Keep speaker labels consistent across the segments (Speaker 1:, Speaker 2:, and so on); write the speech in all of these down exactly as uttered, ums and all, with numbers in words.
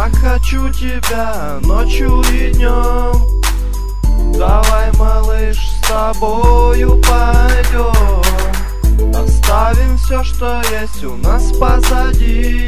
Speaker 1: так хочу тебя ночью и днем. Давай, малыш, с тобою пойдем. Оставим все, что есть у нас позади.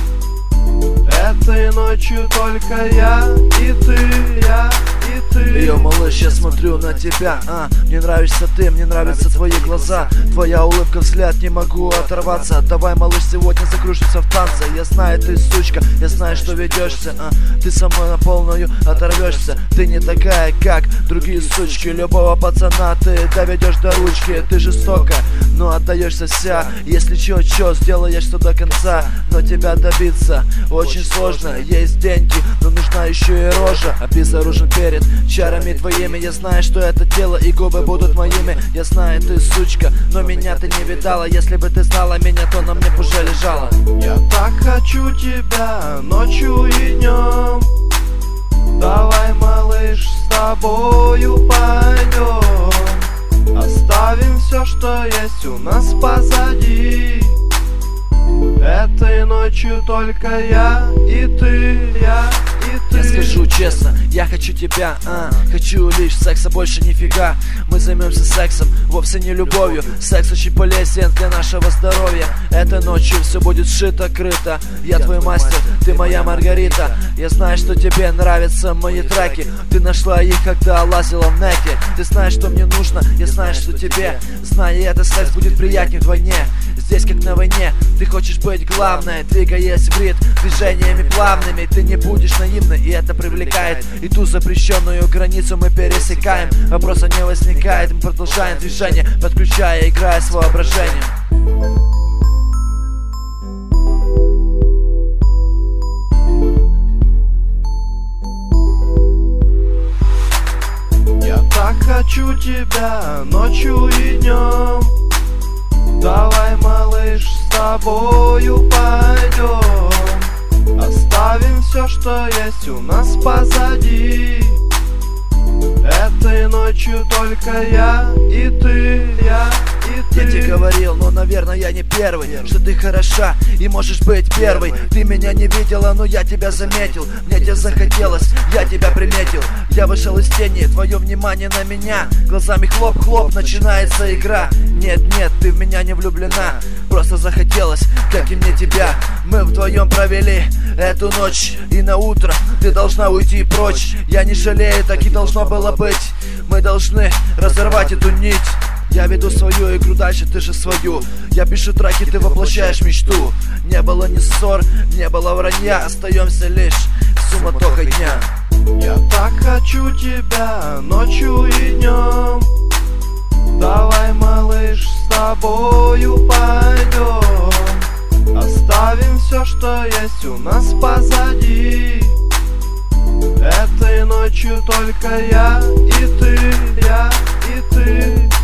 Speaker 1: Этой ночью только я и ты, я и ты.
Speaker 2: Йо, малыш, я смотрю на тебя, а мне нравишься ты, мне нравятся твои глаза, твоя улыбка, взгляд, не могу оторваться. Давай, малыш, сегодня закружимся в танце. Я знаю, ты сучка, я знаю, что ведешься, а ты со мной на полную оторвешься. Ты не такая, как другие сучки. Любого пацана ты доведешь до ручки. Ты жестока, но отдаешься вся. Если чё, чё, сделаешь все до конца. Но тебя добиться очень сложно. Есть деньги, но нужна еще и рожа. Обезоружен перед чарами твоими. Я знаю, что это тело и губы будут моими. Я знаю, ты сучка, но меня ты не видала. Если бы ты знала меня, то на мне б уже лежала.
Speaker 1: Я так хочу тебя ночью и днем. Давай, малыш, с тобою пойдем. Оставим все, что есть у нас позади. Этой ночью только я и ты, я и ты.
Speaker 2: Я скажу честно, я хочу тебя, а хочу лишь секса, больше нифига. Мы займемся сексом, вовсе не любовью. Секс очень полезен для нашего здоровья. Этой ночью все будет шито-крыто. Я твой мастер, ты моя Маргарита. Я знаю, что тебе нравятся мои треки. Ты нашла их, когда лазила в неке. Ты знаешь, что мне нужно, я знаю, что тебе. Зная это, секс будет приятнее вдвойне. Здесь как на войне, ты хочешь быть главной. Двигаясь в ритм, движениями плавными. Ты не будешь наивной, и это привлекает. И ту запрещенную границу мы пересекаем. Вопроса не возникает, мы продолжаем движение, подключая, играя с воображением.
Speaker 1: Я так хочу тебя ночью и днем. Давай, малыш, с тобою пойдем. Оставим все, что есть у нас позади. Этой ночью только я и ты, я и ты.
Speaker 2: Я тебе говорил, но, наверное, я не первый, что ты хороша и можешь быть первой. Ты меня не видела, но я тебя заметил. Мне тебя захотелось, я тебя приметил. Я вышел из тени, твое внимание на меня. Глазами хлоп-хлоп, начинается игра. Нет-нет, ты в меня не влюблена. Просто захотелось, как и мне тебя. Мы вдвоем провели эту ночь, и на утро ты должна уйти прочь. Я не жалею, так и должно было быть. Мы должны разорвать эту нить. Я веду свою игру дальше, ты же свою. Я пишу треки, ты воплощаешь мечту. Не было ни ссор, не было вранья. Остаемся лишь суматохой дня.
Speaker 1: Я так хочу тебя ночью и днем. Давай, малыш, с тобою пойдем. Оставим все, что есть у нас позади. Этой ночью только я и ты, я и ты.